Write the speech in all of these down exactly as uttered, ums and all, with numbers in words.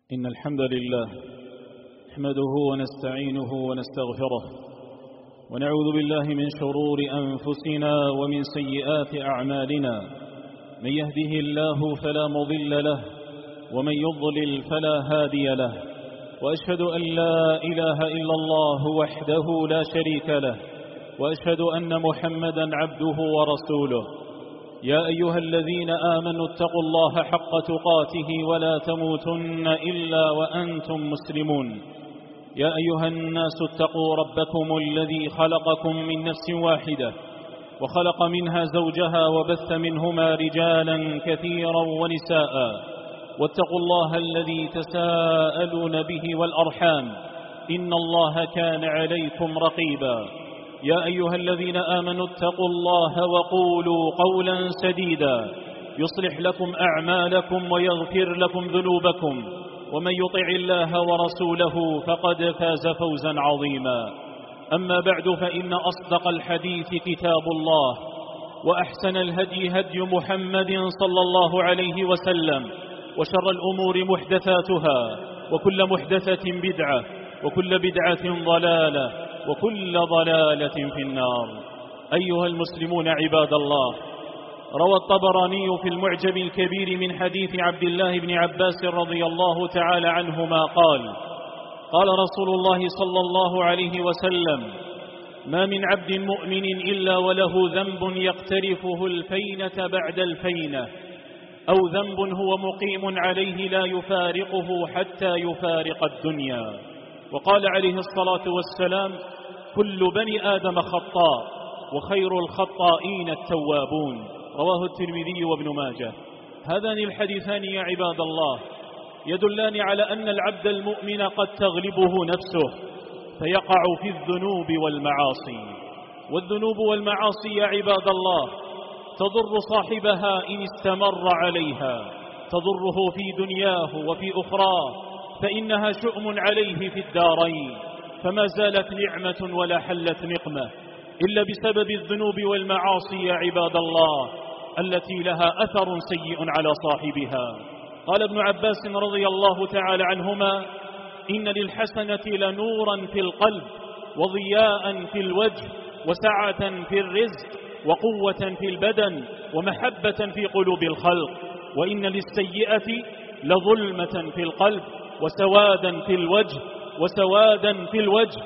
إن الحمد لله نحمده ونستعينه ونستغفره ونعوذ بالله من شرور أنفسنا ومن سيئات أعمالنا. من يهده الله فلا مضل له ومن يضلل فلا هادي له، وأشهد أن لا إله إلا الله وحده لا شريك له، وأشهد أن محمدا عبده ورسوله. يا أيها الذين آمنوا اتقوا الله حق تقاته ولا تموتن إلا وأنتم مسلمون. يا أيها الناس اتقوا ربكم الذي خلقكم من نفس واحدة وخلق منها زوجها وبث منهما رجالا كثيرا ونساء، واتقوا الله الذي تساءلون به والأرحام إن الله كان عليكم رقيبا. يا أيها الذين آمنوا اتقوا الله وقولوا قولا سديدا يصلح لكم أعمالكم ويغفر لكم ذنوبكم، ومن يطع الله ورسوله فقد فاز فوزا عظيما. أما بعد، فإن أصدق الحديث كتاب الله، وأحسن الهدي هدي محمد صلى الله عليه وسلم، وشر الأمور محدثاتها، وكل محدثة بدعة، وكل بدعة ضلالة، وكل ضلالة في النار. أيها المسلمون عباد الله، روى الطبراني في المعجم الكبير من حديث عبد الله بن عباس رضي الله تعالى عنهما قال: قال رسول الله صلى الله عليه وسلم: ما من عبد مؤمن إلا وله ذنب يقترفه الفينة بعد الفينة، أو ذنب هو مقيم عليه لا يفارقه حتى يفارق الدنيا. وقال عليه الصلاة والسلام: كل بني آدم خطاء، وخير الخطائين التوابون. رواه الترمذي وابن ماجه. هذان الحديثان يا عباد الله يدلان على أن العبد المؤمن قد تغلبه نفسه فيقع في الذنوب والمعاصي. والذنوب والمعاصي يا عباد الله تضر صاحبها إن استمر عليها، تضره في دنياه وفي أخراه، فإنها شؤم عليه في الدارين، فما زالت نعمة ولا حلت نقمة إلا بسبب الذنوب والمعاصي يا عباد الله التي لها أثر سيء على صاحبها. قال ابن عباس رضي الله تعالى عنهما: إن للحسنة لنورا في القلب، وضياء في الوجه، وسعة في الرزق، وقوة في البدن، ومحبة في قلوب الخلق. وإن للسيئة لظلمة في القلب، وسوادا في الوجه وسوادا في الوجه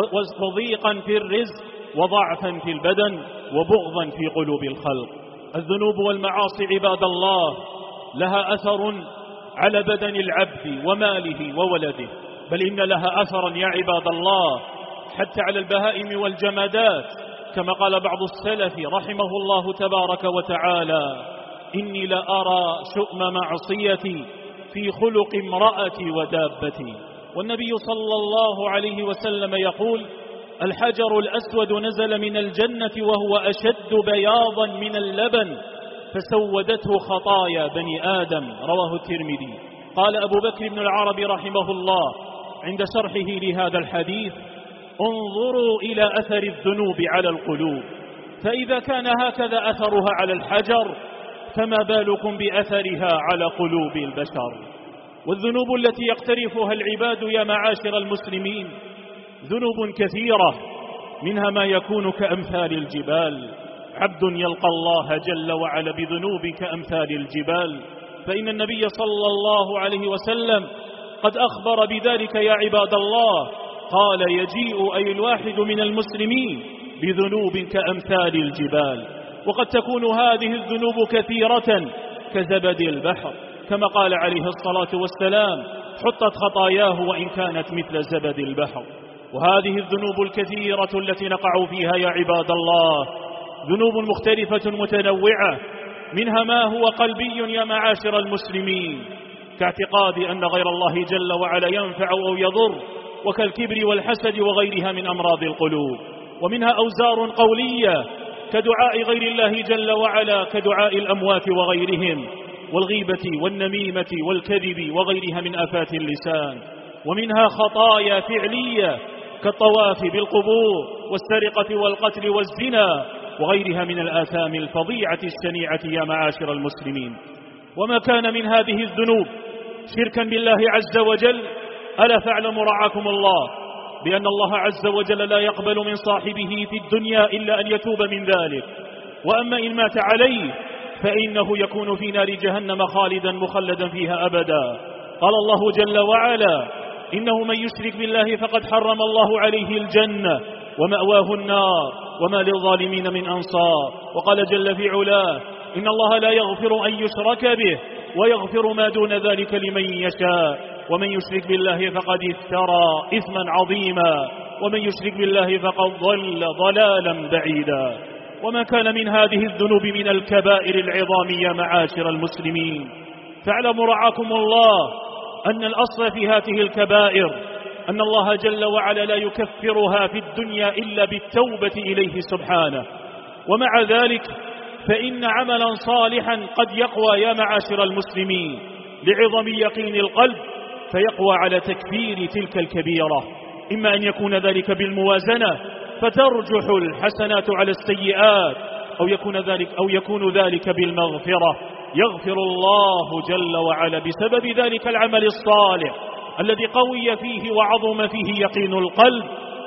وضيقا في الرزق، وضعفا في البدن، وبغضا في قلوب الخلق. الذنوب والمعاصي عباد الله لها أثر على بدن العبد وماله وولده، بل إن لها أثرا يا عباد الله حتى على البهائم والجمادات، كما قال بعض السلف رحمه الله تبارك وتعالى: إني لأرى شؤم معصيتي في خلق امرأتي ودابتي. والنبي صلى الله عليه وسلم يقول: الحجر الأسود نزل من الجنة وهو أشد بياضا من اللبن فسودته خطايا بني آدم. رواه الترمذي. قال أبو بكر بن العربي رحمه الله عند شرحه لهذا الحديث: انظروا إلى أثر الذنوب على القلوب، فإذا كان هكذا أثرها على الحجر فما بالكم بأثرها على قلوب البشر. والذنوب التي يقترفها العباد يا معاشر المسلمين ذنوب كثيرة، منها ما يكون كأمثال الجبال. عبد يلقى الله جل وعلا بذنوب كأمثال الجبال، فإن النبي صلى الله عليه وسلم قد أخبر بذلك يا عباد الله. قال: يجيء أي الواحد من المسلمين بذنوب كأمثال الجبال. وقد تكون هذه الذنوب كثيرة كزبد البحر، كما قال عليه الصلاة والسلام: حطت خطاياه وإن كانت مثل زبد البحر. وهذه الذنوب الكثيرة التي نقع فيها يا عباد الله ذنوب مختلفة متنوعة، منها ما هو قلبي يا معاشر المسلمين، كاعتقاد أن غير الله جل وعلا ينفع أو يضر، وكالكبر والحسد وغيرها من أمراض القلوب. ومنها أوزار قولية كدعاء غير الله جل وعلا، كدعاء الأموات وغيرهم، والغيبة والنميمة والكذب وغيرها من آفات اللسان. ومنها خطايا فعلية كالطواف بالقبور والسرقة والقتل والزنا وغيرها من الآثام الفظيعة الشنيعة يا معاشر المسلمين. وما كان من هذه الذنوب شركا بالله عز وجل، ألا فاعلموا رعاكم الله بأن الله عز وجل لا يقبل من صاحبه في الدنيا إلا أن يتوب من ذلك، وأما إن مات عليه فإنه يكون في نار جهنم خالدا مخلدا فيها أبدا. قال الله جل وعلا: إنه من يشرك بالله فقد حرم الله عليه الجنة ومأواه النار وما للظالمين من أنصار. وقال جل في علاه: إن الله لا يغفر أن يشرك به ويغفر ما دون ذلك لمن يشاء ومن يشرك بالله فقد افترى إثما عظيما ومن يشرك بالله فقد ضل ضلالا بعيدا. وما كان من هذه الذنوب من الكبائر العظام يا معاشر المسلمين، فاعلموا رعاكم الله أن الأصل في هذه الكبائر أن الله جل وعلا لا يكفرها في الدنيا إلا بالتوبة إليه سبحانه. ومع ذلك فإن عملا صالحا قد يقوى يا معاشر المسلمين لعظم يقين القلب فيقوى على تكفير تلك الكبيرة، إما أن يكون ذلك بالموازنة فترجح الحسنات على السيئات، أو يكون ذلك, أو يكون ذلك بالمغفرة، يغفر الله جل وعلا بسبب ذلك العمل الصالح الذي قوي فيه وعظم فيه يقين القلب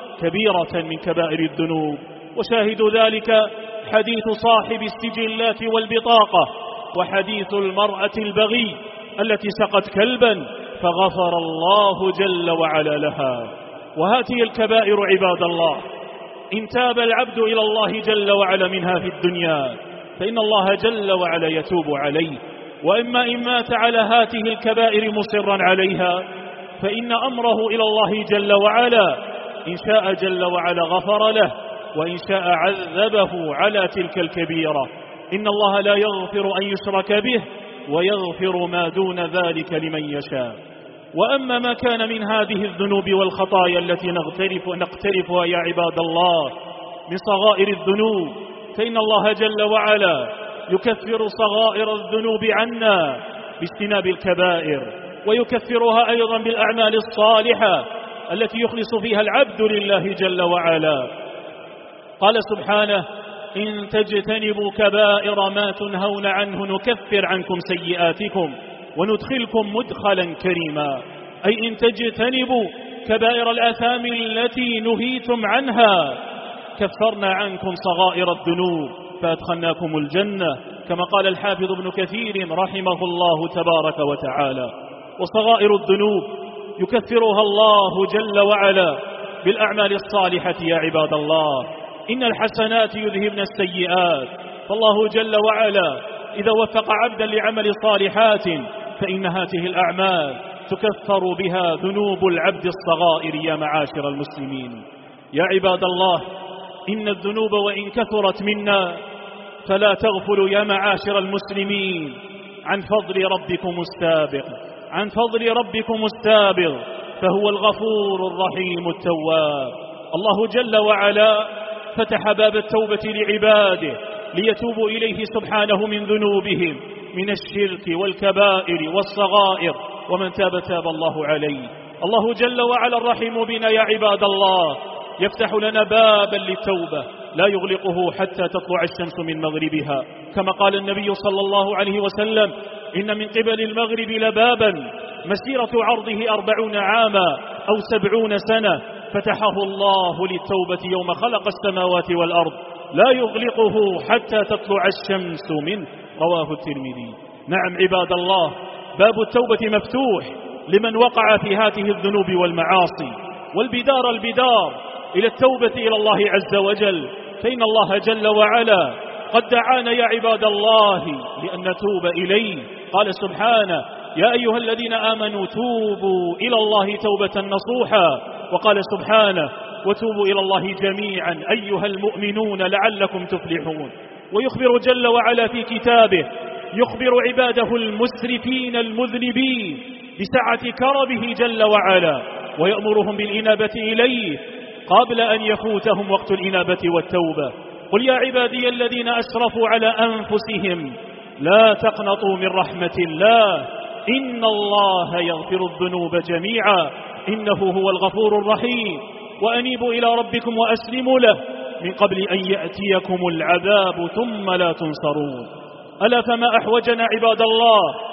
كبيرة من كبائر الذنوب. وشاهد ذلك حديث صاحب السجلات والبطاقة وحديث المرأة البغي التي سقت كلبا فغفر الله جل وعلا لها. وهذه الكبائر عباد الله إن تاب العبد إلى الله جل وعلا منها في الدنيا فإن الله جل وعلا يتوب عليه، وإما إن مات على هذه الكبائر مصرا عليها فإن أمره إلى الله جل وعلا، إن شاء جل وعلا غفر له وإن شاء عذبه على تلك الكبيرة. إن الله لا يغفر أن يشرك به ويغفر ما دون ذلك لمن يشاء. وأما ما كان من هذه الذنوب والخطايا التي نغترف نقترفها يا عباد الله من صغائر الذنوب فإن الله جل وعلا يكفر صغائر الذنوب عنا باجتناب الكبائر، ويكفرها أيضا بالأعمال الصالحة التي يخلص فيها العبد لله جل وعلا. قال سبحانه: إن تجتنبوا كبائر ما تنهون عنه نكفر عنكم سيئاتكم وندخلكم مدخلا كريما، أي إن تجتنبوا كبائر الآثام التي نهيتم عنها كفرنا عنكم صغائر الذنوب فأدخلناكم الجنة، كما قال الحافظ ابن كثير رحمه الله تبارك وتعالى. وصغائر الذنوب يكفرها الله جل وعلا بالأعمال الصالحة يا عباد الله. إن الحسنات يذهبن السيئات، فالله جل وعلا إذا وفق عبدا لعمل صالحات فإن هذه الأعمال تكفر بها ذنوب العبد الصغائر يا معاشر المسلمين. يا عباد الله إن الذنوب وإن كثرت منا فلا تغفلوا يا معاشر المسلمين عن فضل ربكم السابق، عن فضل ربكم السابق، فهو الغفور الرحيم التواب. الله جل وعلا فتح باب التوبة لعباده ليتوبوا إليه سبحانه من ذنوبهم من الشرك والكبائر والصغائر، ومن تاب تاب الله عليه. الله جل وعلا الرحيم بنا يا عباد الله يفتح لنا بابا للتوبة لا يغلقه حتى تطلع الشمس من مغربها، كما قال النبي صلى الله عليه وسلم: إن من قبل المغرب لبابا مسيرة عرضه أربعون عاما أو سبعون سنة فتحه الله للتوبة يوم خلق السماوات والأرض لا يغلقه حتى تطلع الشمس منه، رواه الترمذي. نعم عباد الله باب التوبة مفتوح لمن وقع في هذه الذنوب والمعاصي، والبدار البدار إلى التوبة إلى الله عز وجل، فإن الله جل وعلا قد دعانا يا عباد الله لأن نتوب إليه. قال سبحانه: يا أيها الذين آمنوا توبوا إلى الله توبة نصوحا، وقال سبحانه: وتوبوا إلى الله جميعا أيها المؤمنون لعلكم تفلحون. ويخبر جل وعلا في كتابه يخبر عباده المسرفين المذنبين بسعة كرمه جل وعلا، ويأمرهم بالإنابة إليه قبل أن يفوتهم وقت الإنابة والتوبة. قل يا عبادي الذين أسرفوا على أنفسهم لا تقنطوا من رحمة الله إن الله يغفر الذنوب جميعا إنه هو الغفور الرحيم، وأنيبوا إلى ربكم وأسلموا له من قبل أن يأتيكم العذاب ثم لا تنصرون. ألا فما أحوجنا عباد الله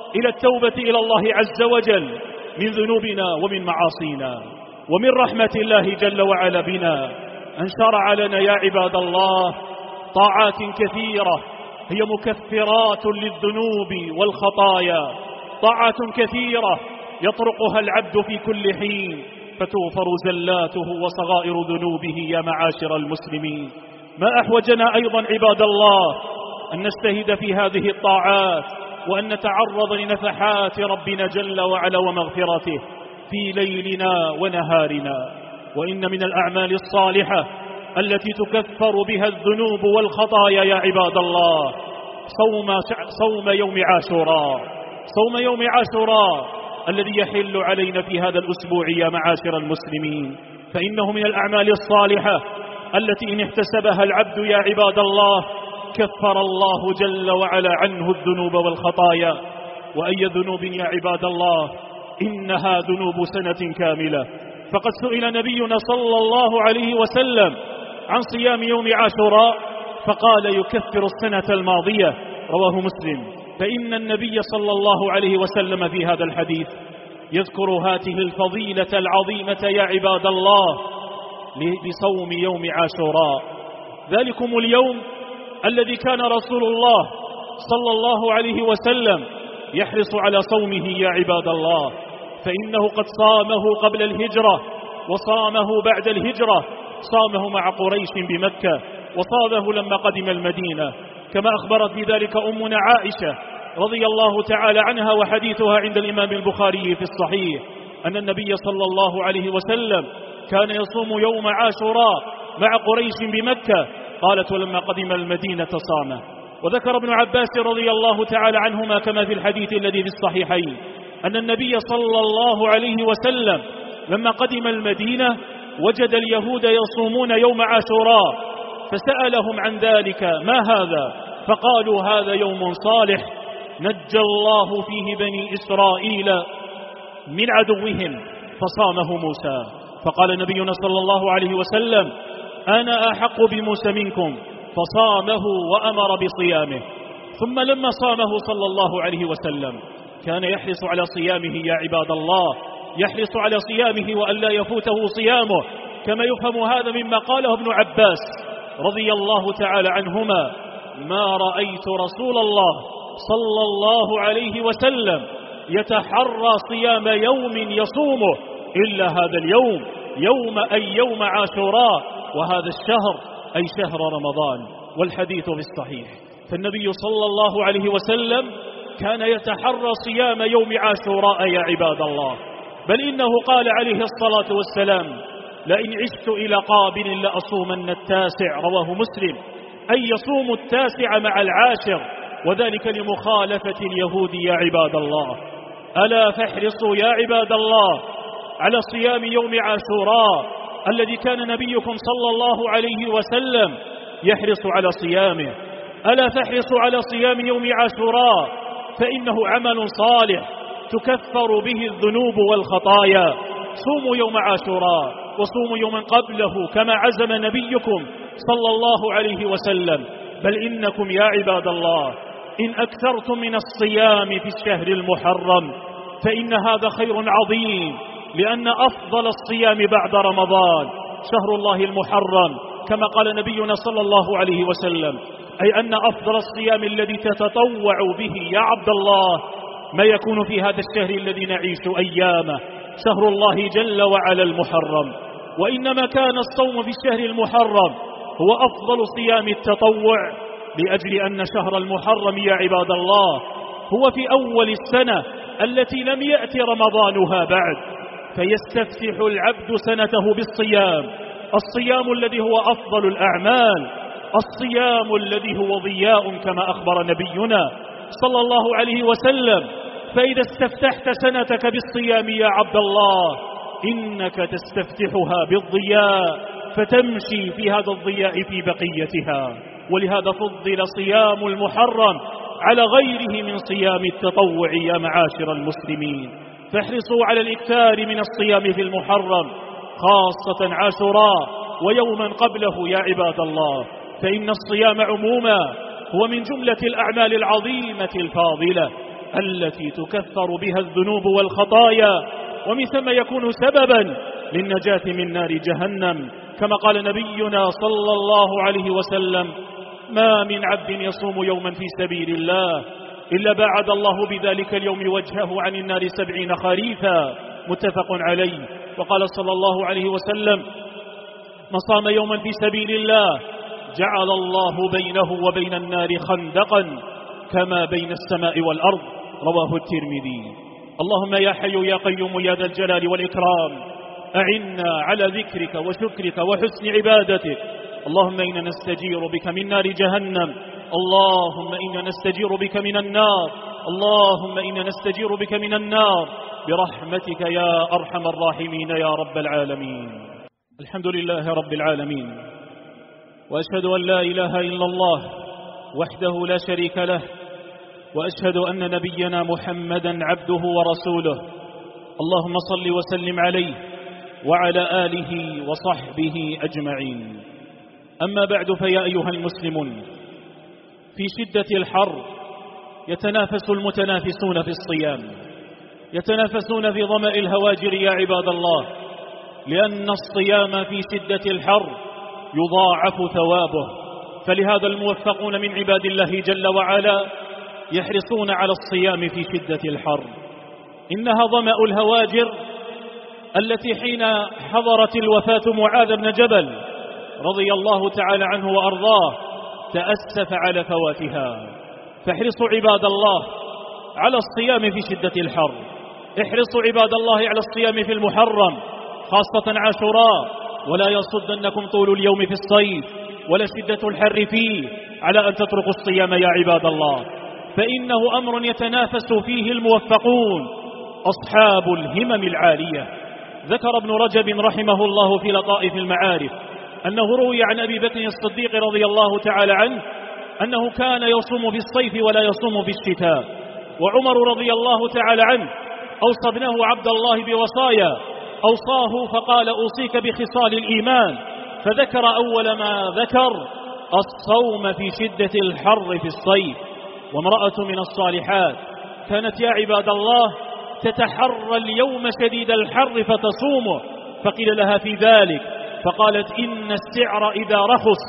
إلى التوبة إلى الله عز وجل من ذنوبنا ومن معاصينا. ومن رحمة الله جل وعلا بنا أن شرع لنا يا عباد الله طاعات كثيرة هي مكفرات للذنوب والخطايا، طاعات كثيرة يطرقها العبد في كل حين فتغفر زلاته وصغائر ذنوبه. يا معاشر المسلمين، ما أحوجنا أيضا عباد الله أن نجتهد في هذه الطاعات وأن نتعرض لنفحات ربنا جل وعلا ومغفرته في ليلنا ونهارنا. وإن من الأعمال الصالحة التي تكفر بها الذنوب والخطايا يا عباد الله صوم, صوم يوم عاشوراء، صوم يوم عاشوراء الذي يحل علينا في هذا الأسبوع يا معاشر المسلمين، فإنه من الأعمال الصالحة التي إن احتسبها العبد يا عباد الله كفر الله جل وعلا عنه الذنوب والخطايا. وأي ذنوب يا عباد الله؟ إنها ذنوب سنة كاملة. فقد سئل نبينا صلى الله عليه وسلم عن صيام يوم عاشوراء فقال يكفر السنة الماضية، رواه مسلم. فإن النبي صلى الله عليه وسلم في هذا الحديث يذكر هذه الفضيلة العظيمة يا عباد الله لصوم يوم عاشوراء، ذلكم اليوم الذي كان رسول الله صلى الله عليه وسلم يحرص على صومه يا عباد الله، فإنه قد صامه قبل الهجرة وصامه بعد الهجرة، صامه مع قريش بمكة وصامه لما قدم المدينة، كما أخبرت بذلك أمنا عائشة رضي الله تعالى عنها، وحديثها عند الإمام البخاري في الصحيح أن النبي صلى الله عليه وسلم كان يصوم يوم عاشوراء مع قريش بمكة. قالت ولما قدم المدينة صامه. وذكر ابن عباس رضي الله تعالى عنهما كما في الحديث الذي في الصحيحين أن النبي صلى الله عليه وسلم لما قدم المدينة وجد اليهود يصومون يوم عاشوراء فسألهم عن ذلك ما هذا؟ فقالوا هذا يوم صالح نجى الله فيه بني إسرائيل من عدوهم فصامه موسى. فقال نبينا صلى الله عليه وسلم أنا أحق بموسى منكم، فصامه وأمر بصيامه. ثم لما صامه صلى الله عليه وسلم كان يحرص على صيامه يا عباد الله، يحرص على صيامه وأن لا يفوته صيامه، كما يفهم هذا مما قاله ابن عباس رضي الله تعالى عنهما ما رأيت رسول الله صلى الله عليه وسلم يتحرى صيام يوم يصومه إلا هذا اليوم، يوم أي يوم عاشوراء، وهذا الشهر أي شهر رمضان. والحديث في الصحيح، فالنبي صلى الله عليه وسلم كان يتحرى صيام يوم عاشوراء يا عباد الله، بل إنه قال عليه الصلاة والسلام لئن عشت إلى قابل لأصومن التاسع، رواه مسلم، أي يصوم التاسع مع العاشر، وذلك لمخالفة اليهود يا عباد الله. ألا فاحرصوا يا عباد الله على صيام يوم عاشوراء الذي كان نبيكم صلى الله عليه وسلم يحرص على صيامه. ألا فاحرصوا على صيام يوم عاشوراء فإنه عمل صالح تكفر به الذنوب والخطايا. صوموا يوم عاشوراء وصوموا يوما قبله كما عزم نبيكم صلى الله عليه وسلم، بل إنكم يا عباد الله إن أكثرتم من الصيام في الشهر المحرم فإن هذا خير عظيم، لأن أفضل الصيام بعد رمضان شهر الله المحرم، كما قال نبينا صلى الله عليه وسلم، أي أن أفضل الصيام الذي تتطوع به يا عبد الله ما يكون في هذا الشهر الذي نعيش أيامه، شهر الله جل وعلا المحرم. وإنما كان الصوم في الشهر المحرم هو أفضل صيام التطوع، لأجل أن شهر المحرم يا عباد الله هو في أول السنة التي لم يأتي رمضانها بعد، فيستفتح العبد سنته بالصيام، الصيام الذي هو أفضل الأعمال، الصيام الذي هو ضياء كما أخبر نبينا صلى الله عليه وسلم. فإذا استفتحت سنتك بالصيام يا عبد الله إنك تستفتحها بالضياء فتمشي في هذا الضياء في بقيتها. ولهذا فضل صيام المحرم على غيره من صيام التطوع يا معاشر المسلمين. فاحرصوا على الإكثار من الصيام في المحرم، خاصة عاشوراء ويوما قبله يا عباد الله، فإن الصيام عموما هو من جملة الأعمال العظيمة الفاضلة التي تكفر بها الذنوب والخطايا، ومن ثم يكون سببا للنجاة من نار جهنم، كما قال نبينا صلى الله عليه وسلم: ما من عبد يصوم يوما في سبيل الله إلا باعد الله بذلك اليوم وجهه عن النار سبعين خريفا، متفق عليه. وقال صلى الله عليه وسلم: من صام يوما في سبيل الله جعل الله بينه وبين النار خندقا كما بين السماء والأرض، رواه الترمذي. اللهم يا حي يا قيوم يا ذا الجلال والإكرام، أعنا على ذكرك وشكرك وحسن عبادتك. اللهم إنا نستجير بك من نار جهنم، اللهم إنا نستجير بك من النار، اللهم إنا نستجير بك من النار برحمتك يا أرحم الراحمين يا رب العالمين. الحمد لله رب العالمين، وأشهد أن لا إله إلا الله وحده لا شريك له، وأشهد أن نبينا محمدا عبده ورسوله. اللهم صل وسلم عليه وعلى آله وصحبه أجمعين. أما بعد، فيا أيها المسلمون، في شدة الحر يتنافس المتنافسون في الصيام، يتنافسون في ظمأ الهواجر يا عباد الله، لأن الصيام في شدة الحر يضاعف ثوابه. فلهذا الموفقون من عباد الله جل وعلا يحرصون على الصيام في شدة الحر. إنها ظمأ الهواجر التي حين حضرت الوفاة معاذ بن جبل رضي الله تعالى عنه وأرضاه تأسف على فواتها. فاحرصوا عباد الله على الصيام في شدة الحر، احرصوا عباد الله على الصيام في المحرم خاصة عاشوراء، ولا يصدنكم طول اليوم في الصيف ولا شدة الحر فيه على أن تتركوا الصيام يا عباد الله، فإنه أمر يتنافس فيه الموفقون أصحاب الهمم العالية. ذكر ابن رجب رحمه الله في لطائف المعارف أنه روي عن أبي بكر الصديق رضي الله تعالى عنه أنه كان يصوم في الصيف ولا يصوم في الشتاء. وعمر رضي الله تعالى عنه أوصى ابنه عبد الله بوصايا، أوصاه فقال: أوصيك بخصال الإيمان، فذكر أول ما ذكر الصوم في شدة الحر في الصيف. وامرأة من الصالحات كانت يا عباد الله تتحرى اليوم شديد الحر فتصومه، فقيل لها في ذلك فقالت: إن السعر إذا رخص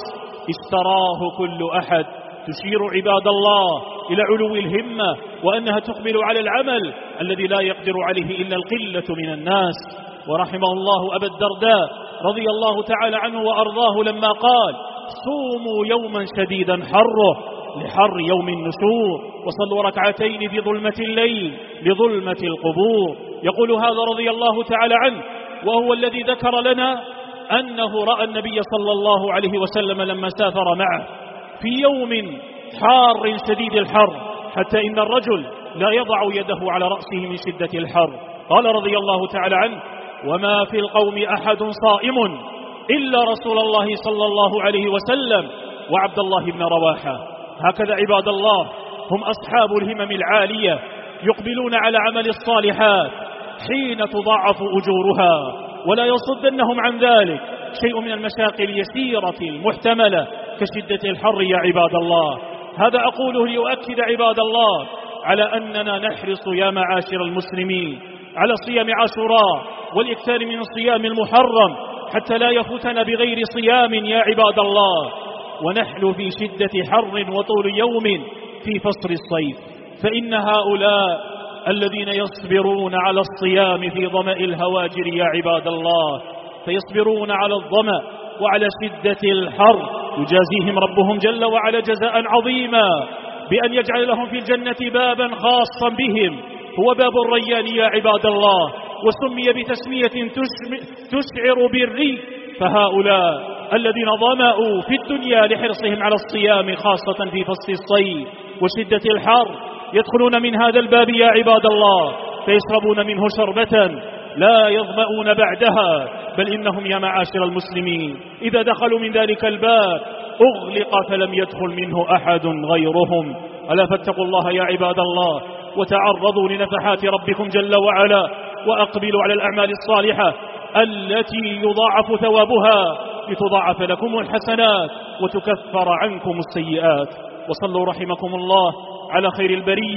اشتراه كل أحد. تشير عباد الله إلى علو الهمة، وأنها تقبل على العمل الذي لا يقدر عليه إلا القلة من الناس. ورحمه الله أبا الدرداء رضي الله تعالى عنه وأرضاه لما قال: صوموا يوما شديدا حره لحر يوم النشور، وصلوا ركعتين في ظلمة الليل لظلمة القبور. يقول هذا رضي الله تعالى عنه، وهو الذي ذكر لنا أنه رأى النبي صلى الله عليه وسلم لما سافر معه في يوم حار شديد الحر، حتى إن الرجل لا يضع يده على رأسه من شدة الحر. قال رضي الله تعالى عنه: وما في القوم أحد صائم إلا رسول الله صلى الله عليه وسلم وعبد الله بن رواحة. هكذا عباد الله هم أصحاب الهمم العالية، يقبلون على عمل الصالحات حين تضاعف أجورها، ولا يصدنهم عن ذلك شيء من المشاق اليسيرة المحتملة كشدة الحر يا عباد الله. هذا أقوله ليؤكد عباد الله على أننا نحرص يا معاشر المسلمين على صيام عاشوراء والإكثار من صيام المحرم حتى لا يفوتنا بغير صيام يا عباد الله. ونحن في شدة حر وطول يوم في فصل الصيف، فإن هؤلاء الذين يصبرون على الصيام في ظمأ الهواجر يا عباد الله، فيصبرون على الظمأ وعلى شدة الحر، يجازيهم ربهم جل وعلا جزاء عظيما بأن يجعل لهم في الجنة بابا خاصا بهم، هو باب الريان يا عباد الله، وسمي بتسمية تشعر بالري. فهؤلاء الذين ظمأوا في الدنيا لحرصهم على الصيام خاصة في فصل الصيف وشدة الحر يدخلون من هذا الباب يا عباد الله، فيشربون منه شربة لا يظمؤون بعدها، بل إنهم يا معاشر المسلمين إذا دخلوا من ذلك الباب أغلق فلم يدخل منه أحد غيرهم. ألا فاتقوا الله يا عباد الله، وتعرضوا لنفحات ربكم جل وعلا، وأقبلوا على الأعمال الصالحة التي يضاعف ثوابها لتضاعف لكم الحسنات وتكفر عنكم السيئات. وصلوا رحمكم الله على خير البرية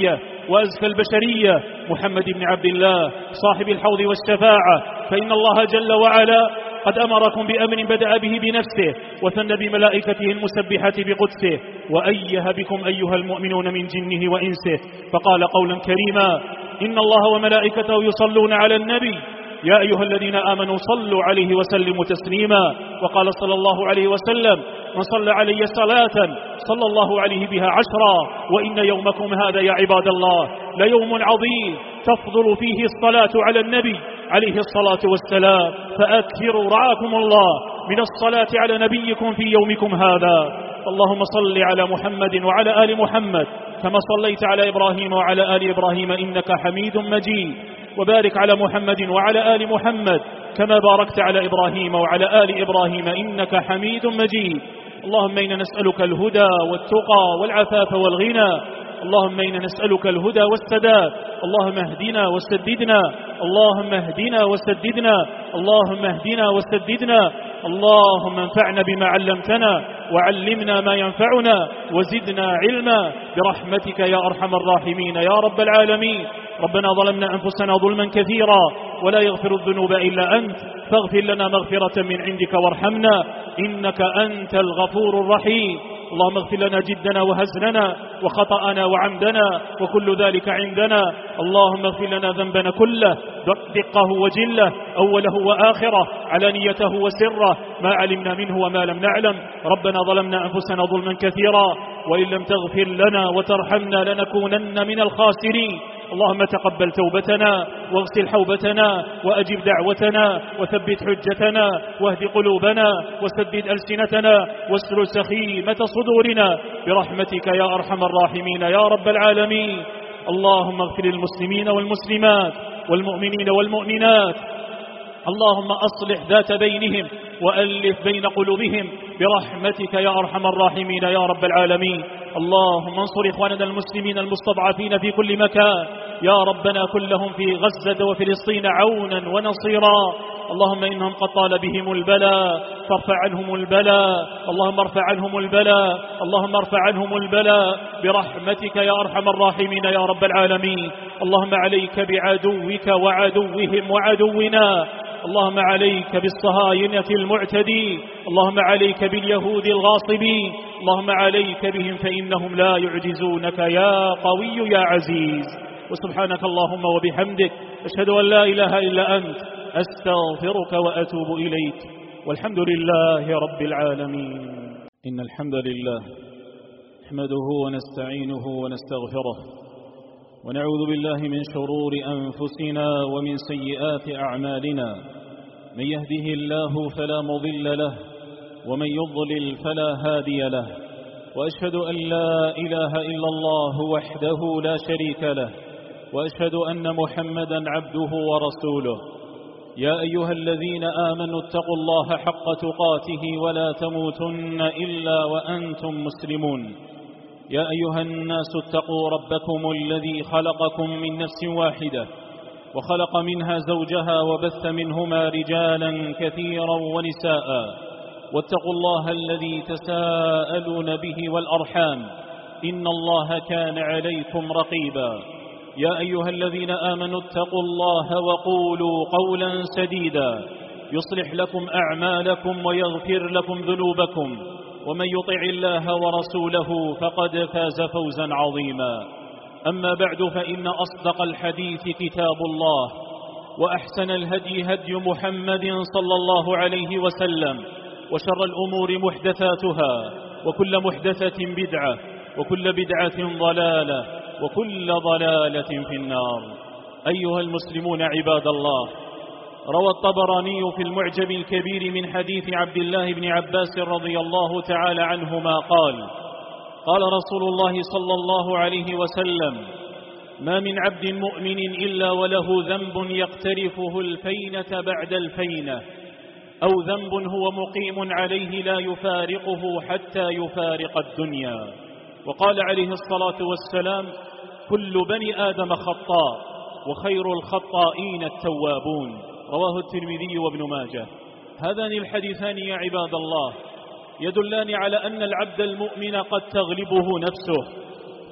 وأزكى البشرية محمد بن عبد الله صاحب الحوض والشفاعة، فإن الله جل وعلا قد أمركم بأمر بدأ به بنفسه وثنى بملائكته المسبحة بقدسه، وأيه بكم أيها المؤمنون من جنه وإنسه، فقال قولا كريما: إن الله وملائكته يصلون على النبي يا أيها الذين آمنوا صلوا عليه وسلموا تسليما. وقال صلى الله عليه وسلم: من صلى علي صلاة صلى الله عليه بها عشرا، وإن يومكم هذا يا عباد الله ليوم عظيم تفضل فيه الصلاة على النبي عليه الصلاة والسلام، فأكثروا رعاكم الله من الصلاة على نبيكم في يومكم هذا. اللهم صل على محمد وعلى آل محمد كما صليت على إبراهيم وعلى آل إبراهيم إنك حميد مجيد، وبارك على محمد وعلى آل محمد كما باركت على إبراهيم وعلى آل إبراهيم إنك حميد مجيد. اللهم إنا نسألك الهدى والتقى والعفاف والغنى، اللهم إنا نسألك الهدى والسداد، اللهم اهدنا وسددنا، اللهم اهدنا وسددنا، اللهم اهدنا وسددنا، اللهم انفعنا بما علمتنا وعلمنا ما ينفعنا وزدنا علما برحمتك يا أرحم الراحمين يا رب العالمين. ربنا ظلمنا أنفسنا ظلما كثيرا ولا يغفر الذنوب إلا أنت، فاغفر لنا مغفرة من عندك وارحمنا إنك أنت الغفور الرحيم. اللهم اغفر لنا جدنا وهزلنا وخطأنا وعمدنا وكل ذلك عندنا، اللهم اغفر لنا ذنبنا كله دقه وجله أوله وآخره علانيته وسره ما علمنا منه وما لم نعلم. ربنا ظلمنا أنفسنا ظلما كثيرا وإن لم تغفر لنا وترحمنا لنكونن من الخاسرين. اللهم تقبل توبتنا واغسل حوبتنا وأجب دعوتنا وثبت حجتنا واهد قلوبنا وسدد ألسنتنا واسلل سخيمة صدورنا برحمتك يا أرحم الراحمين يا رب العالمين. اللهم اغفر للمسلمين والمسلمات والمؤمنين والمؤمنات، اللهم أصلح ذات بينهم وألف بين قلوبهم برحمتك يا أرحم الراحمين يا رب العالمين. اللهم انصر إخواننا المسلمين المستضعفين في كل مكان يا ربنا، كلهم في غزة وفلسطين عونا ونصيرا. اللهم إنهم قد طال بهم البلاء فارفع عنهم البلاء، اللهم ارفع عنهم البلاء، اللهم ارفع عنهم البلاء برحمتك يا أرحم الراحمين يا رب العالمين. اللهم عليك بعدوك وعدوهم وعدونا، اللهم عليك بالصهاينة المعتدين، اللهم عليك باليهود الغاصبين، اللهم عليك بهم فإنهم لا يعجزونك يا قوي يا عزيز. وسبحانك اللهم وبحمدك أشهد أن لا إله إلا أنت أستغفرك وأتوب إليك، والحمد لله رب العالمين. إن الحمد لله نحمده ونستعينه ونستغفره ونعوذ بالله من شرور أنفسنا ومن سيئات أعمالنا، من يهده الله فلا مضل له ومن يضلل فلا هادي له، وأشهد أن لا إله إلا الله وحده لا شريك له، وأشهد أن محمدا عبده ورسوله. يا أيها الذين آمنوا اتقوا الله حق تقاته ولا تموتن إلا وأنتم مسلمون. يا أيها الناس اتقوا ربكم الذي خلقكم من نفس واحدة وخلق منها زوجها وبث منهما رجالا كثيرا ونساء، واتقوا الله الذي تساءلون به والأرحام إن الله كان عليكم رقيبا. يا أيها الذين آمنوا اتقوا الله وقولوا قولا سديدا يصلح لكم أعمالكم ويغفر لكم ذنوبكم، ومن يطع الله ورسوله فقد فاز فوزا عظيما. أما بعد، فإن أصدق الحديث كتاب الله، وأحسن الهدي هدي محمد صلى الله عليه وسلم، وشر الأمور محدثاتها، وكل محدثة بدعة، وكل بدعة ضلالة، وكل ضلالة في النار. أيها المسلمون عباد الله، روى الطبراني في المعجم الكبير من حديث عبد الله بن عباس رضي الله تعالى عنهما قال: قال رسول الله صلى الله عليه وسلم: ما من عبد مؤمن إلا وله ذنب يقترفه الفينة بعد الفينة، أو ذنب هو مقيم عليه لا يفارقه حتى يفارق الدنيا. وقال عليه الصلاة والسلام: كل بني آدم خطاء وخير الخطائين التوابون. رواه الترمذي وابن ماجه. هذان الحديثان يا عباد الله يدلان على أن العبد المؤمن قد تغلبه نفسه،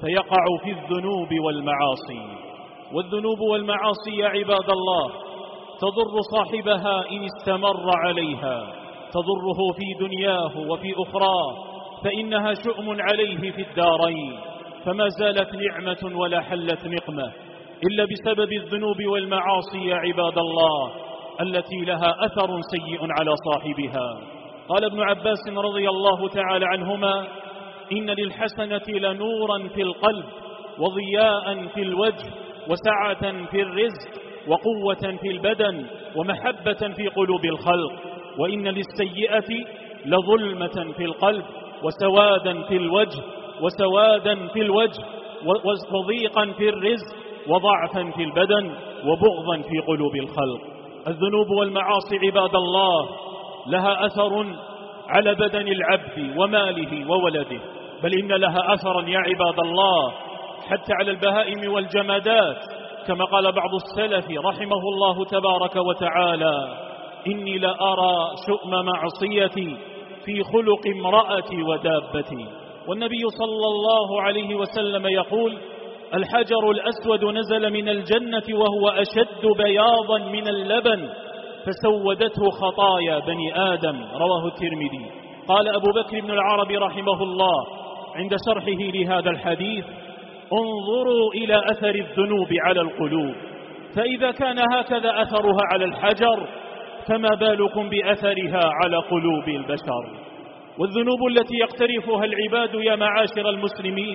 فيقع في الذنوب والمعاصي. والذنوب والمعاصي يا عباد الله تضر صاحبها إن استمر عليها، تضره في دنياه وفي أخراه، فإنها شؤم عليه في الدارين، فما زالت نعمة ولا حلت نقمة إلا بسبب الذنوب والمعاصي يا عباد الله التي لها أثر سيء على صاحبها. قال ابن عباس رضي الله تعالى عنهما: إن للحسنة لنورا في القلب، وضياء في الوجه، وسعة في الرزق، وقوة في البدن، ومحبة في قلوب الخلق. وإن للسيئة لظلمة في القلب، وسوادا في الوجه وسوادا في الوجه وضيقا في الرزق، وضعفا في البدن، وبغضا في قلوب الخلق. الذنوب والمعاصي عباد الله لها أثر على بدن العبد وماله وولده، بل إن لها أثرا يا عباد الله حتى على البهائم والجمادات، كما قال بعض السلف رحمه الله تبارك وتعالى: إني لأرى شؤم معصيتي في خلق امرأتي ودابتي. والنبي صلى الله عليه وسلم يقول: الحجر الأسود نزل من الجنة وهو أشد بياضا من اللبن فسودته خطايا بني آدم، رواه الترمذي. قال أبو بكر بن العربي رحمه الله عند شرحه لهذا الحديث: انظروا إلى أثر الذنوب على القلوب، فإذا كان هكذا أثرها على الحجر فما بالكم بأثرها على قلوب البشر. والذنوب التي يقترفها العباد يا معاشر المسلمين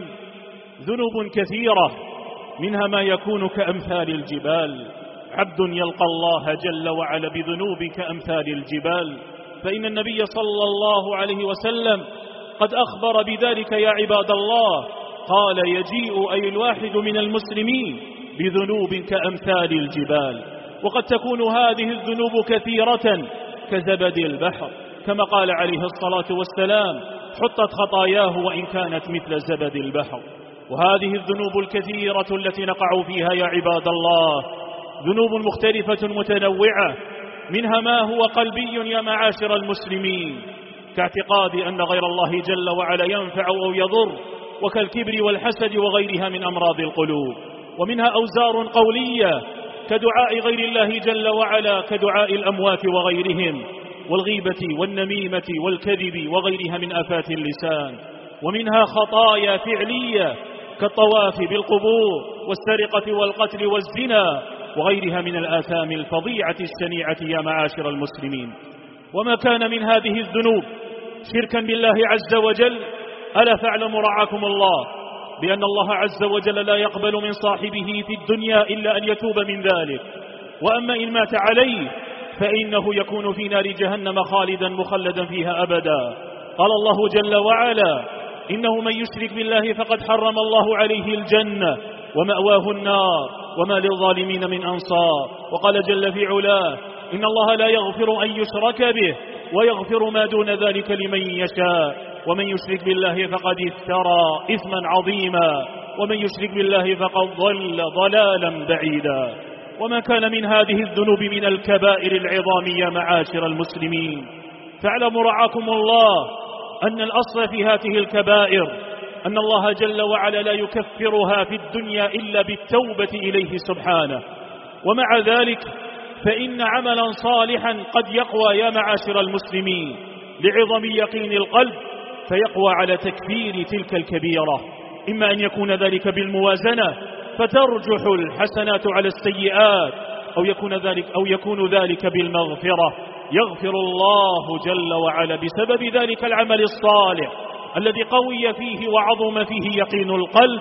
ذنوب كثيرة، منها ما يكون كأمثال الجبال. عبد يلقى الله جل وعلا بذنوب كأمثال الجبال، فإن النبي صلى الله عليه وسلم قد أخبر بذلك يا عباد الله، قال: يجيء أي الواحد من المسلمين بذنوب كأمثال الجبال. وقد تكون هذه الذنوب كثيرة كزبد البحر، كما قال عليه الصلاة والسلام: حطت خطاياه وإن كانت مثل زبد البحر. وهذه الذنوب الكثيرة التي نقع فيها يا عباد الله ذنوب مختلفة متنوعة، منها ما هو قلبي يا معاشر المسلمين، كاعتقاد أن غير الله جل وعلا ينفع أو يضر، وكالكبر والحسد وغيرها من أمراض القلوب. ومنها أوزار قولية كدعاء غير الله جل وعلا، كدعاء الأموات وغيرهم، والغيبة والنميمة والكذب وغيرها من آفات اللسان. ومنها خطايا فعلية كالطواف بالقبور والسرقة والقتل والزنا وغيرها من الآثام الفظيعة الشنيعة يا معاشر المسلمين. وما كان من هذه الذنوب شركا بالله عز وجل، ألا فاعلموا رعاكم الله بأن الله عز وجل لا يقبل من صاحبه في الدنيا إلا أن يتوب من ذلك، وأما إن مات عليه فإنه يكون في نار جهنم خالدا مخلدا فيها أبدا. قال الله جل وعلا: إنه من يشرك بالله فقد حرم الله عليه الجنة ومأواه النار وما للظالمين من أنصار. وقال جل في علاه: إن الله لا يغفر أن يشرك به ويغفر ما دون ذلك لمن يشاء، ومن يشرك بالله فقد افترى إثما عظيما، ومن يشرك بالله فقد ضل ضلالا بعيدا. وما كان من هذه الذنوب من الكبائر العظام يا معاشر المسلمين، فاعلموا رعاكم الله أن الأصل في هذه الكبائر أن الله جل وعلا لا يكفرها في الدنيا إلا بالتوبة إليه سبحانه. ومع ذلك فإن عملا صالحا قد يقوى يا معاشر المسلمين لعظم يقين القلب فيقوى على تكفير تلك الكبيرة، إما أن يكون ذلك بالموازنة فترجح الحسنات على السيئات، أو يكون ذلك, أو يكون ذلك بالمغفرة، يغفر الله جل وعلا بسبب ذلك العمل الصالح الذي قوي فيه وعظم فيه يقين القلب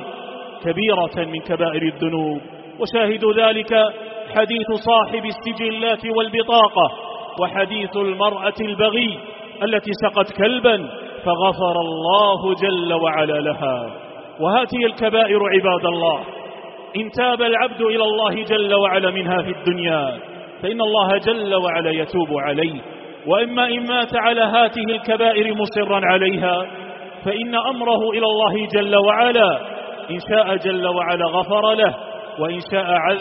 كبيرة من كبائر الذنوب. وشاهد ذلك حديث صاحب السجلات والبطاقة، وحديث المرأة البغي التي سقت كلبا فغفر الله جل وعلا لها. وهذه الكبائر عباد الله إن تاب العبد إلى الله جل وعلا منها في الدنيا فإن الله جل وعلا يتوب عليه، وإما إن مات على هذه الكبائر مصرا عليها فإن أمره إلى الله جل وعلا، إن شاء جل وعلا غفر له، وإن شاء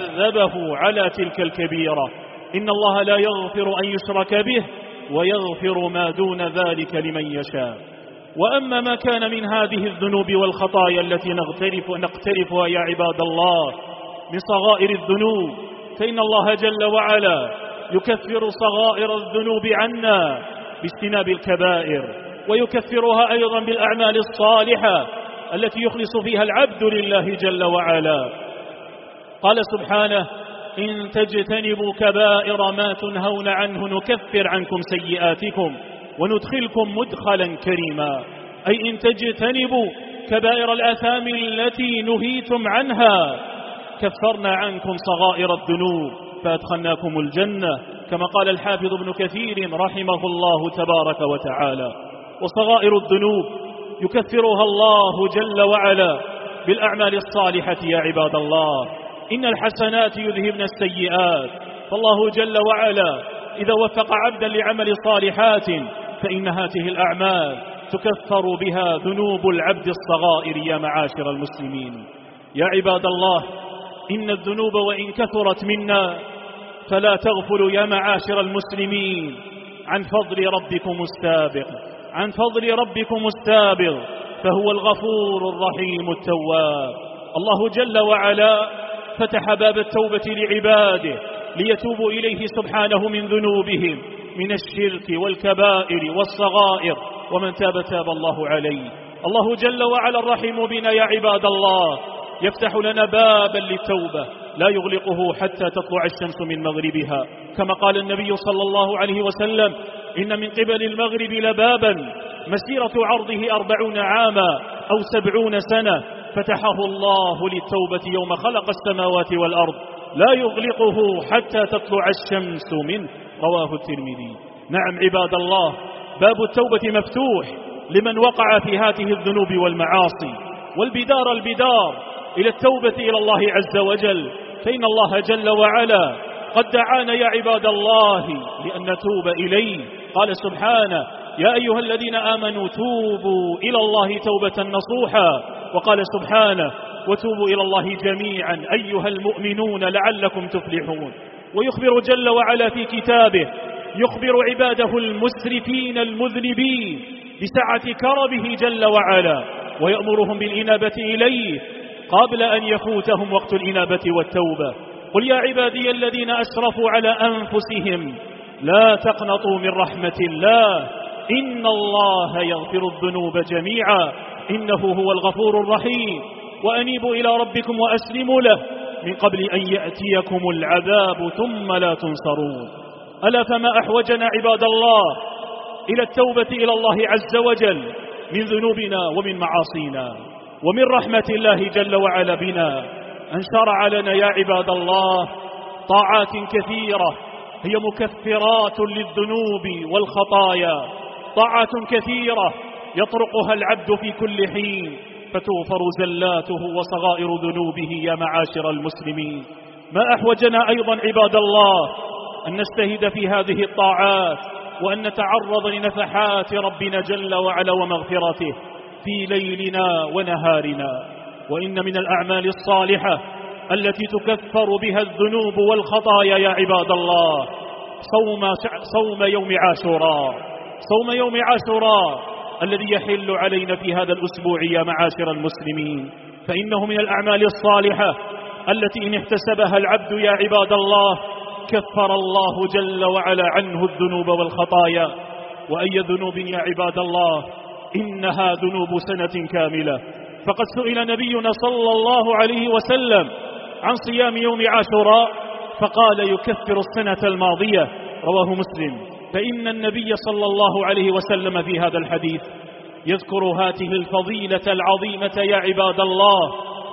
عذبه على تلك الكبيرة. إن الله لا يغفر أن يشرك به ويغفر ما دون ذلك لمن يشاء. وأما ما كان من هذه الذنوب والخطايا التي نغترف نقترفها يا عباد الله من صغائر الذنوب، فإن الله جل وعلا يكفر صغائر الذنوب عنا باجتناب الكبائر، ويكفرها أيضا بالأعمال الصالحة التي يخلص فيها العبد لله جل وعلا. قال سبحانه: إن تجتنبوا كبائر ما تنهون عنه نكفر عنكم سيئاتكم وندخلكم مدخلا كريما. أي إن تجتنبوا كبائر الآثام التي نهيتم عنها كفرنا عنكم صغائر الذنوب فأدخلناكم الجنة، كما قال الحافظ ابن كثير رحمه الله تبارك وتعالى. وصغائر الذنوب يكفرها الله جل وعلا بالأعمال الصالحة يا عباد الله. إن الحسنات يذهبن السيئات، فالله جل وعلا إذا وفق عبدا لعمل صالحات فإن هذه الأعمال تكفر بها ذنوب العبد الصغائر يا معاشر المسلمين. يا عباد الله، إن الذنوب وإن كثرت منا فلا تغفلوا يا معاشر المسلمين عن فضل ربكم السابق، عن فضل ربكم السابق، فهو الغفور الرحيم التواب. الله جل وعلا فتح باب التوبة لعباده ليتوبوا إليه سبحانه من ذنوبهم من الشرك والكبائر والصغائر، ومن تاب تاب الله عليه. الله جل وعلا الرحيم بنا يا عباد الله، يفتح لنا بابا للتوبة لا يغلقه حتى تطلع الشمس من مغربها، كما قال النبي صلى الله عليه وسلم: إن من قبل المغرب لبابا مسيرة عرضه أربعون عاما أو سبعون سنة فتحه الله للتوبة يوم خلق السماوات والأرض لا يغلقه حتى تطلع الشمس منه، رواه الترمذي. نعم عباد الله، باب التوبة مفتوح لمن وقع في هذه الذنوب والمعاصي، والبدار البدار إلى التوبة إلى الله عز وجل، فإن الله جل وعلا قد دعانا يا عباد الله لأن نتوب إليه. قال سبحانه: يا أيها الذين آمنوا توبوا إلى الله توبة نصوحا، وقال سبحانه: وتوبوا إلى الله جميعا أيها المؤمنون لعلكم تفلحون. ويخبر جل وعلا في كتابه، يخبر عباده المسرفين المذنبين بسعة كرمه جل وعلا، ويأمرهم بالإنابة إليه قبل أن يفوتهم وقت الإنابة والتوبة. قل يا عبادي الذين أسرفوا على أنفسهم لا تقنطوا من رحمة الله إن الله يغفر الذنوب جميعا إنه هو الغفور الرحيم، وأنيبوا إلى ربكم وأسلموا له من قبل أن يأتيكم العذاب ثم لا تنصرون. ألا فما أحوجنا عباد الله إلى التوبة إلى الله عز وجل من ذنوبنا ومن معاصينا، ومن رحمة الله جل وعلا بنا أن شرع لنا يا عباد الله طاعات كثيرة هي مكفرات للذنوب والخطايا، طاعات كثيرة يطرقها العبد في كل حين فتغفر زلاته وصغائر ذنوبه يا معاشر المسلمين. ما أحوجنا أيضا عباد الله أن نجتهد في هذه الطاعات، وأن نتعرض لنفحات ربنا جل وعلا ومغفرته في ليلنا ونهارنا. وإن من الأعمال الصالحة التي تكفر بها الذنوب والخطايا يا عباد الله صوم, صوم يوم عاشوراء، صوم يوم عاشوراء الذي يحل علينا في هذا الأسبوع يا معاشر المسلمين، فإنه من الأعمال الصالحة التي إن احتسبها العبد يا عباد الله كفر الله جل وعلا عنه الذنوب والخطايا. وأي ذنوب يا عباد الله؟ إنها ذنوب سنة كاملة. فقد سئل نبينا صلى الله عليه وسلم عن صيام يوم عاشوراء فقال: يكفر السنة الماضية، رواه مسلم. فإن النبي صلى الله عليه وسلم في هذا الحديث يذكر هذه الفضيلة العظيمة يا عباد الله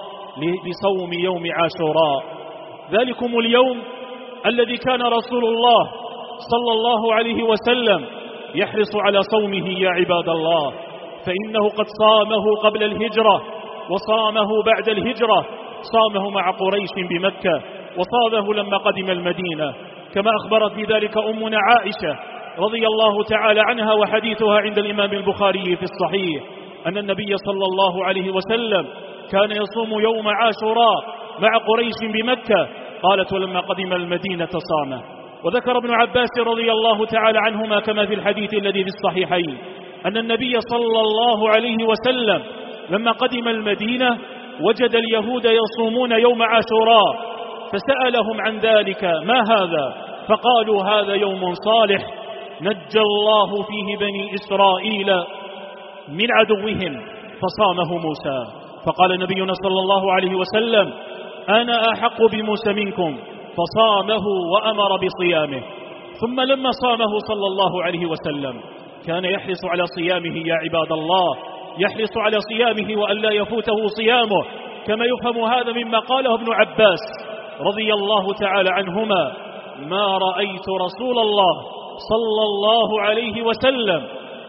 لصوم يوم عاشوراء، ذلكم اليوم الذي كان رسول الله صلى الله عليه وسلم يحرص على صومه يا عباد الله، فإنه قد صامه قبل الهجرة وصامه بعد الهجرة، صامه مع قريش بمكة وصامه لما قدم المدينة، كما أخبرت بذلك أمنا عائشة رضي الله تعالى عنها، وحديثها عند الإمام البخاري في الصحيح أن النبي صلى الله عليه وسلم كان يصوم يوم عاشوراء مع قريش بمكة. قالت: ولما قدم المدينة صامه. وذكر ابن عباس رضي الله تعالى عنهما كما في الحديث الذي في الصحيحين أن النبي صلى الله عليه وسلم لما قدم المدينة وجد اليهود يصومون يوم عاشوراء، فسألهم عن ذلك: ما هذا؟ فقالوا: هذا يوم صالح نجى الله فيه بني إسرائيل من عدوهم فصامه موسى. فقال نبينا صلى الله عليه وسلم: أنا أحق بموسى منكم، فصامه وأمر بصيامه. ثم لما صامه صلى الله عليه وسلم كان يحرص على صيامه يا عباد الله، يحرص على صيامه وأن لا يفوته صيامه، كما يفهم هذا مما قاله ابن عباس رضي الله تعالى عنهما: ما رأيت رسول الله صلى الله عليه وسلم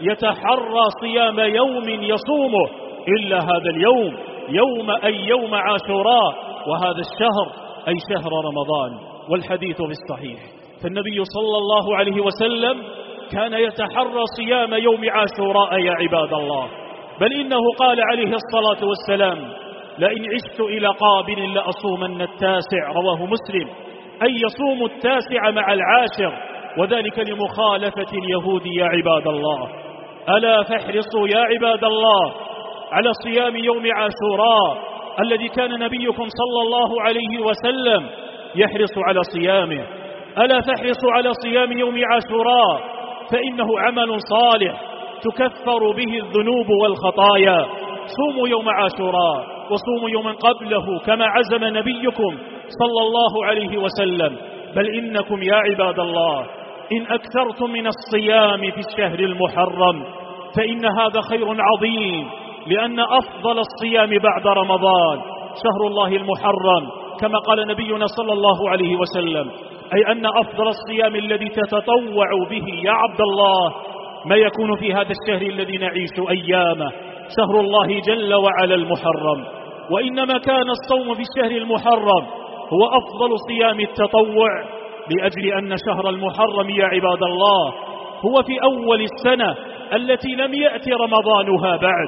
يتحرى صيام يوم يصومه إلا هذا اليوم، يوم أي يوم عاشوراء، وهذا الشهر أي شهر رمضان. والحديث في الصحيح. فالنبي صلى الله عليه وسلم كان يتحرى صيام يوم عاشوراء يا عباد الله، بل إنه قال عليه الصلاة والسلام: لئن عشت إلى قابل لأصومن التاسع، رواه مسلم، أي يصوم التاسع مع العاشر، وذلك لمخالفة اليهود يا عباد الله. ألا فاحرصوا يا عباد الله على صيام يوم عاشوراء الذي كان نبيكم صلى الله عليه وسلم يحرص على صيامه. ألا فاحرصوا على صيام يوم عاشوراء، فإنه عمل صالح تكفر به الذنوب والخطايا. صوموا يوم عاشوراء وصوموا يوما قبله كما عزم نبيكم صلى الله عليه وسلم. بل إنكم يا عباد الله إن أكثرتم من الصيام في الشهر المحرم فإن هذا خير عظيم، لأن أفضل الصيام بعد رمضان شهر الله المحرم، كما قال نبينا صلى الله عليه وسلم: أي أن أفضل الصيام الذي تتطوع به يا عبد الله ما يكون في هذا الشهر الذي نعيش أيامه، شهر الله جل وعلا المحرم. وإنما كان الصوم في الشهر المحرم هو أفضل صيام التطوع، لأجل أن شهر المحرم يا عباد الله هو في أول السنة التي لم يأتي رمضانها بعد،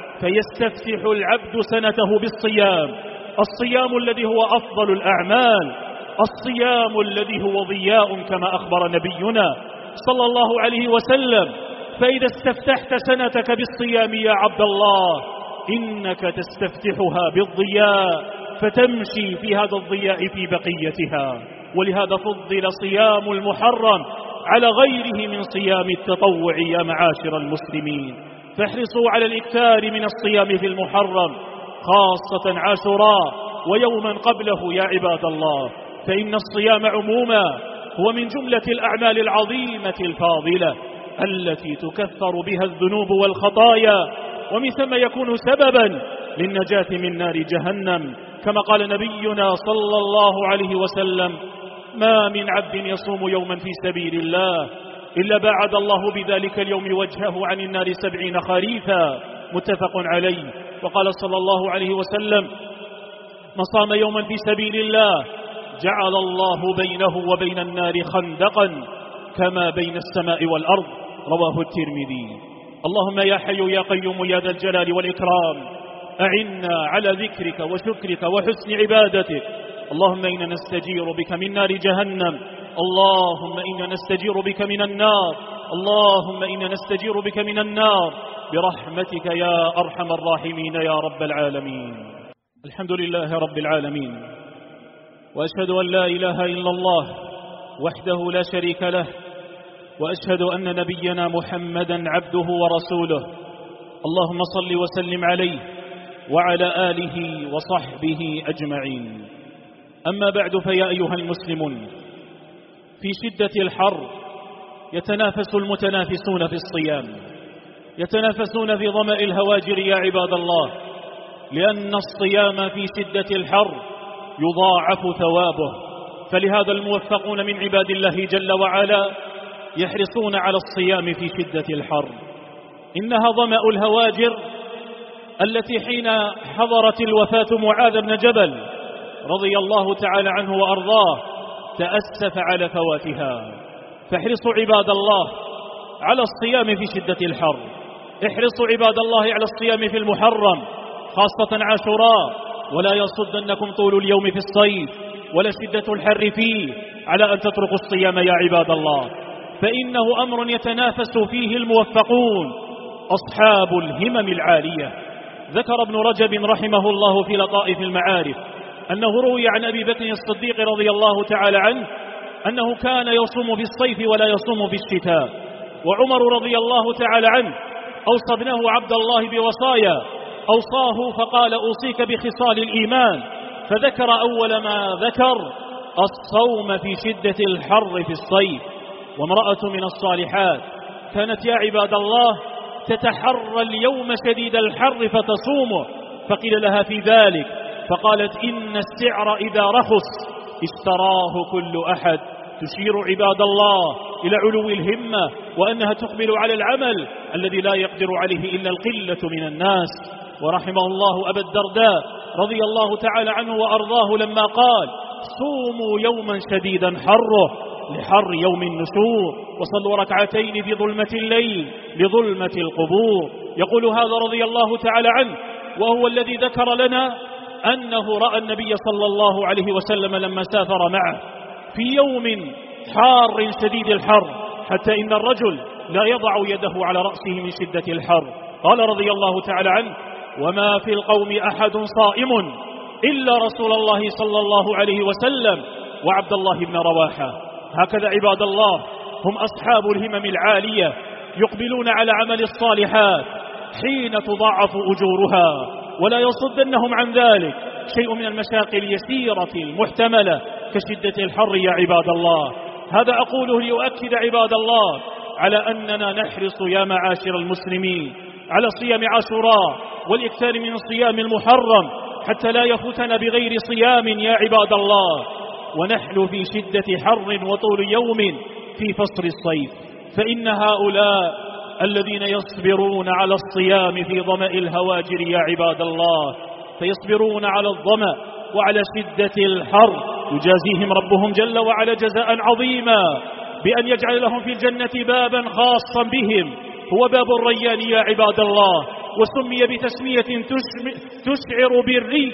فيستفتح العبد سنته بالصيام، الصيام الذي هو أفضل الأعمال، الصيام الذي هو ضياء كما أخبر نبينا صلى الله عليه وسلم. فإذا استفتحت سنتك بالصيام يا عبد الله إنك تستفتحها بالضياء، فتمشي في هذا الضياء في بقيتها. ولهذا فضل صيام المحرم على غيره من صيام التطوع يا معاشر المسلمين. فاحرصوا على الإكثار من الصيام في المحرم، خاصة عاشوراء ويوما قبله يا عباد الله، فإن الصيام عموما هو من جملة الأعمال العظيمة الفاضلة التي تكفر بها الذنوب والخطايا، ومن ثم يكون سببا للنجاة من نار جهنم، كما قال نبينا صلى الله عليه وسلم: ما من عبد يصوم يوما في سبيل الله إلا بعد الله بذلك اليوم وجهه عن النار سبعين خريفا، متفق عليه. وقال صلى الله عليه وسلم: من صام يوما في سبيل الله جعل الله بينه وبين النار خندقا كما بين السماء والأرض، رواه الترمذي. اللهم يا حي يا قيوم يا ذا الجلال والإكرام أعنا على ذكرك وشكرك وحسن عبادتك. اللهم إنا نستجير بك من نار جهنم، اللهم إنا نستجير بك من النار، اللهم إنا نستجير بك من النار برحمتك يا أرحم الراحمين يا رب العالمين. الحمد لله رب العالمين، وأشهد أن لا إله إلا الله وحده لا شريك له، وأشهد أن نبينا محمدا عبده ورسوله. اللهم صل وسلم عليه وعلى آله وصحبه أجمعين. أما بعد، فيا أيها المسلمون، في شدة الحر يتنافس المتنافسون في الصيام، يتنافسون في ظمأ الهواجر يا عباد الله، لأن الصيام في شدة الحر يضاعف ثوابه. فلهذا الموفقون من عباد الله جل وعلا يحرصون على الصيام في شدة الحر. إنها ظمأ الهواجر التي حين حضرت الوفاة معاذ بن جبل رضي الله تعالى عنه وأرضاه تأسف على فواتها. فاحرصوا عباد الله على الصيام في شدة الحر، احرصوا عباد الله على الصيام في المحرم خاصة عاشوراء، ولا يصدنكم طول اليوم في الصيف ولا شدة الحر فيه على أن تتركوا الصيام يا عباد الله، فإنه أمر يتنافس فيه الموفقون أصحاب الهمم العالية. ذكر ابن رجب رحمه الله في لطائف المعارف أنه روي عن أبي بكر الصديق رضي الله تعالى عنه أنه كان يصوم في الصيف ولا يصوم في الشتاء. وعمر رضي الله تعالى عنه أوصى ابنه عبد الله بوصايا، أوصاه فقال: أوصيك بخصال الإيمان، فذكر أول ما ذكر الصوم في شدة الحر في الصيف. وامرأة من الصالحات كانت يا عباد الله تتحرى اليوم شديد الحر فتصومه، فقيل لها في ذلك فقالت: إن السعر إذا رخص اشتراه كل أحد. تشير عباد الله إلى علو الهمة، وأنها تقبل على العمل الذي لا يقدر عليه إلا القلة من الناس. ورحمه الله أبا الدرداء رضي الله تعالى عنه وأرضاه لما قال: صوموا يوما شديدا حره لحر يوم النشور، وصلوا ركعتين في ظلمة الليل لظلمة القبور. يقول هذا رضي الله تعالى عنه، وهو الذي ذكر لنا أنه رأى النبي صلى الله عليه وسلم لما سافر معه في يوم حار شديد الحر، حتى إن الرجل لا يضع يده على رأسه من شدة الحر. قال رضي الله تعالى عنه: وما في القوم أحد صائم إلا رسول الله صلى الله عليه وسلم وعبد الله بن رواحة. هكذا عباد الله هم أصحاب الهمم العالية، يقبلون على عمل الصالحات حين تضاعف أجورها، ولا يصدنهم عن ذلك شيء من المشاق اليسيرة المحتملة كشدة الحر يا عباد الله. هذا أقوله ليؤكد عباد الله على أننا نحرص يا معاشر المسلمين على صيام عاشوراء والإكثار من الصيام المحرم حتى لا يفوتنا بغير صيام يا عباد الله. ونحن في شدة حر وطول يوم في فصل الصيف، فإن هؤلاء الذين يصبرون على الصيام في ظمأ الهواجر يا عباد الله، فيصبرون على الظمأ وعلى شدة الحر، يجازيهم ربهم جل وعلا جزاء عظيما بأن يجعل لهم في الجنة بابا خاصا بهم، هو باب الريان يا عباد الله، وسمي بتسمية تشعر بالري.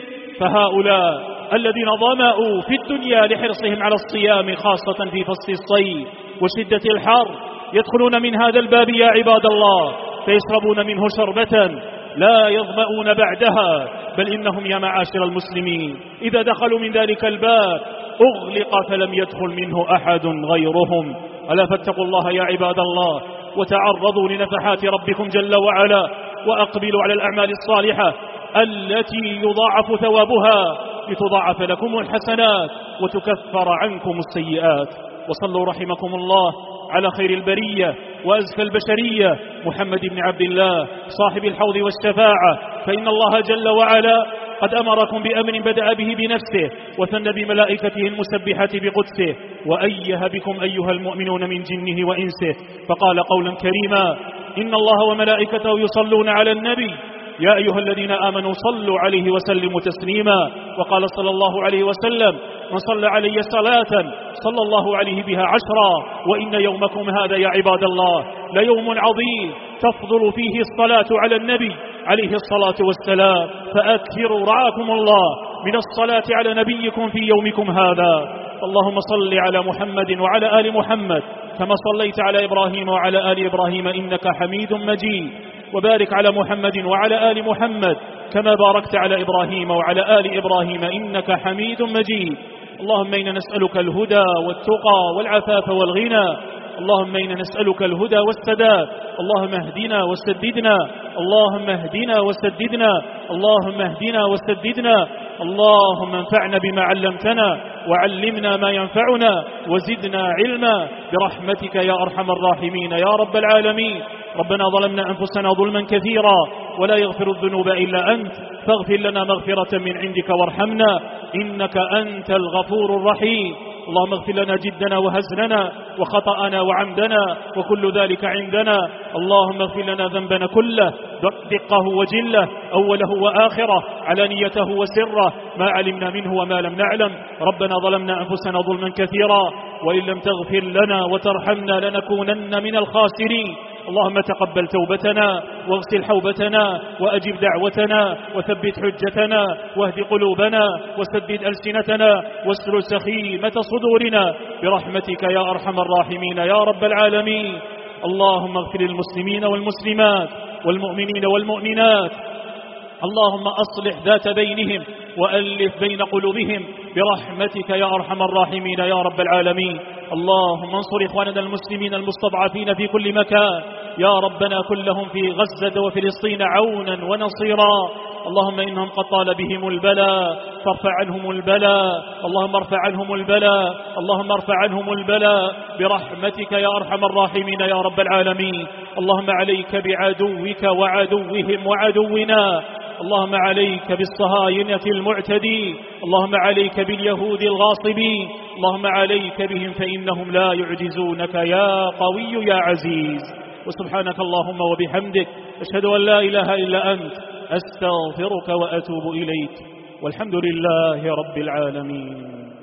فهؤلاء الذين ظمأوا في الدنيا لحرصهم على الصيام خاصة في فصل الصيف وشدة الحر يدخلون من هذا الباب يا عباد الله، فيشربون منه شربة لا يظمؤون بعدها، بل إنهم يا معاشر المسلمين إذا دخلوا من ذلك الباب أغلق فلم يدخل منه أحد غيرهم. ألا فاتقوا الله يا عباد الله، وتعرضوا لنفحات ربكم جل وعلا، وأقبلوا على الأعمال الصالحة التي يضاعف ثوابها لتضاعف لكم الحسنات وتكفر عنكم السيئات. وصلوا رحمكم الله على خير البرية وأزكى البشرية محمد بن عبد الله صاحب الحوض والشفاعة، فإن الله جل وعلا قد أمركم بأمر بدأ به بنفسه وثنى بملائكته المسبحة بقدسه، وأيه بكم أيها المؤمنون من جنه وإنسه، فقال قولا كريما: إن الله وملائكته يصلون على النبي يا أيها الذين آمنوا صلوا عليه وسلموا تسليما. وقال صلى الله عليه وسلم: من صلى علي صلاة صلى الله عليه بها عشرا. وإن يومكم هذا يا عباد الله ليوم عظيم تفضل فيه الصلاة على النبي عليه الصلاة والسلام، فأكثروا رعاكم الله من الصلاة على نبيكم في يومكم هذا. اللهم صل على محمد وعلى آل محمد كما صليت على إبراهيم وعلى آل إبراهيم إنك حميد مجيد، وبارك على محمد وعلى آل محمد كما باركت على إبراهيم وعلى آل إبراهيم إنك حميد مجيد. اللهم إنا نسألك الهدى والتقى والعفاف والغنى، اللهم إنا نسألك الهدى والسداد، اللهم اهدنا وسددنا، اللهم اهدنا وسددنا، اللهم اهدنا وسددنا، اللهم انفعنا بما علمتنا وعلمنا ما ينفعنا وزدنا علما برحمتك يا أرحم الراحمين يا رب العالمين. ربنا ظلمنا أنفسنا ظلما كثيرا ولا يغفر الذنوب إلا أنت، فاغفر لنا مغفرة من عندك وارحمنا إنك أنت الغفور الرحيم. اللهم اغفر لنا جدنا وهزلنا وخطأنا وعمدنا وكل ذلك عندنا. اللهم اغفر لنا ذنبنا كله دقه وجله أوله وآخره علانيته وسره ما علمنا منه وما لم نعلم. ربنا ظلمنا أنفسنا ظلما كثيرا وإن لم تغفر لنا وترحمنا لنكونن من الخاسرين. اللهم تقبل توبتنا واغسل حوبتنا وأجب دعوتنا وثبت حجتنا واهد قلوبنا وسدد ألسنتنا واسلل سخيمة صدورنا برحمتك يا أرحم الراحمين يا رب العالمين. اللهم اغفر للمسلمين والمسلمات والمؤمنين والمؤمنات. اللهم أصلح ذات بينهم وألف بين قلوبهم برحمتك يا أرحم الراحمين يا رب العالمين. اللهم انصر إخواننا المسلمين المستضعفين في كل مكان يا ربنا، كلهم في غزة وفلسطين عونا ونصيرا. اللهم إنهم قد طال بهم البلاء فارفع عنهم البلاء، اللهم ارفع عنهم البلاء، اللهم ارفع عنهم البلاء برحمتك يا أرحم الراحمين يا رب العالمين. اللهم عليك بعدوك وعدوهم وعدونا، اللهم عليك بالصهاينة المعتدين، اللهم عليك باليهود الغاصبين، اللهم عليك بهم فإنهم لا يعجزونك يا قوي يا عزيز. وسبحانك اللهم وبحمدك أشهد أن لا إله إلا أنت، أستغفرك وأتوب إليك، والحمد لله رب العالمين.